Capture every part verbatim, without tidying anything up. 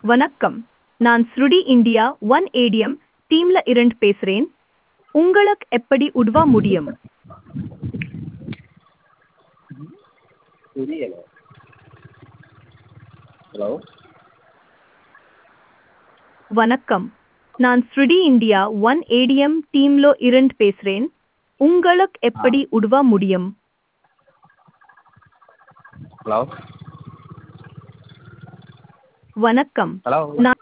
வணக்கம். நான் ஸ்ருடி India one ATM டீம்ல இருந்து பேசுறேன். உங்களுக்கு எப்படி உதவ முடியும்? புரியல. ஹலோ. வணக்கம். நான் ஸ்ருடி இந்தியா ஒன் ஏடிஎம் டீம்ல இருந்து பேசுறேன். உங்களுக்கு ஆ. எப்படி உதவ முடியும்? ஹலோ. வணக்கம். ஹலோ. நான்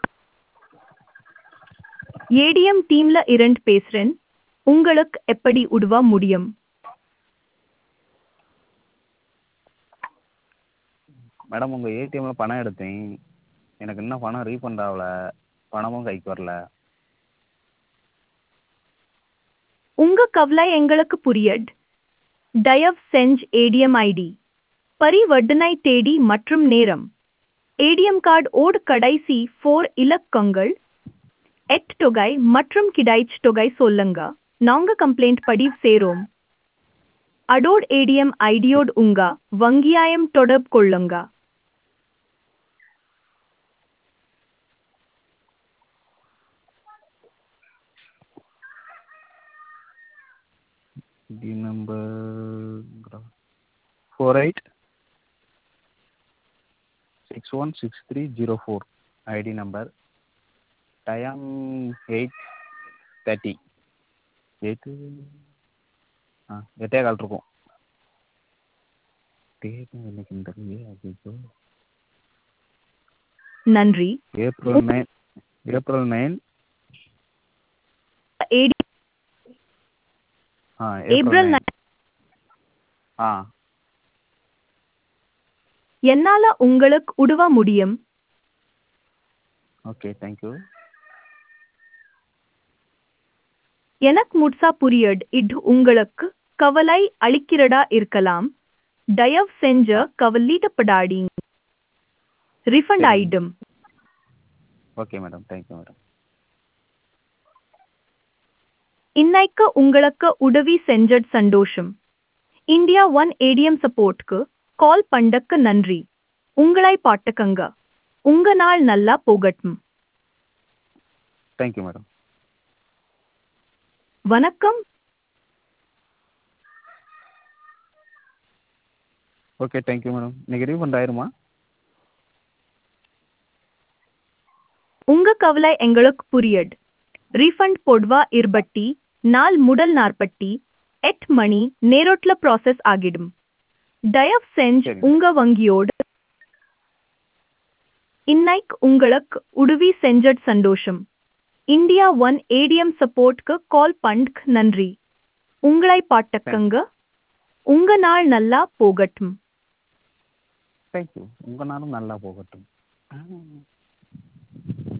ஏடிஎம் டீம்ல இருந்து பேசுறேன். உங்களுக்கு எப்படி உதவ முடியும்? மேடம் உங்கள் ஏடிஎம்மில் பணம் எடுத்தேன். எனக்கு இன்னும் பணம் ரீஃபண்ட் ஆகல. பணமும் கைக்கு வரல. உங்க கவலை எங்களுக்கு புரியுது. தயவு செஞ்சு ஏடிஎம் ஐடி, பரிவர்த்தனை தேதி மற்றும் நேரம், ஏடிஎம் கார்டு ஓட் கடைசி ஃபோர் இலக்கங்கள், எட் தொகை மற்றும் கிடைச்ச தொகை சொல்லுங்க. நாங்க கம்ப்ளைண்ட் பதிவு செய்றோம். அடோட் ஏடிஎம் ஐடியோடு உங்க வங்கியாயம் தொடர்பு கொள்ளுங்க. டி number four eight six one six three zero four ID number. Time eight thirty eight ஆ எட்டே கால் இருக்கும். டேட் இன்னைக்கு இந்த நன்றி. ஏப்ரல் நைன் ஏப்ரல் நைன் ஏடி ஆ ஏப்ரல் ஏப்ரல் நைன் ஆ என்னால உங்களுக்கு உதவ முடியும்? Okay thank you. எனக்கு முழுசா புரியுது. இது உங்களுக்கு கவலை அளிக்கிறதா இருக்கலாம். தயவு செஞ்சு கவலைப்படாதீங்க. ரிஃபண்ட் சரிங்க. ஆயிடும். Okay madam thank you madam. இன்னைக்கு உங்களுக்கு உதவி செஞ்சது சந்தோஷம். இந்தியா ஒன் ஏடிஎம் சப்போர்ட்க்கு கால் பண்ணதுக்கு நன்றி. உங்களை பாட்டுக்கங்க. உங்க நாள் நல்லா போகட்டும். Thank you madam. வணக்கம். Okay thank you madam. இன்னைக்கு ரீஃபண்ட் ஆயிருமா? உங்க கவலை எங்களுக்கு புரியுது. ரீஃபண்ட் போடுவா இருபத்தி நாள் முதல் நாற்பத்தி எட்டு மணி நேரத்துல ப்ராசஸ் ஆகிடும். தயவு செஞ்சு சரி. உங்க வங்கியோடு இன்னைக்கு உங்களுக்கு உதவி செஞ்சது சந்தோஷம். இந்தியா ஒன் ஏடிஎம் சப்போர்ட்க்கு கால் பண்ணதுக்கு நன்றி. உங்களை பாட்டுக்கங்க. உங்க நாள் நல்லா போகட்டும். தேங்க்யூ. உங்கள் நாளும் நல்லா போகட்டும். ஆ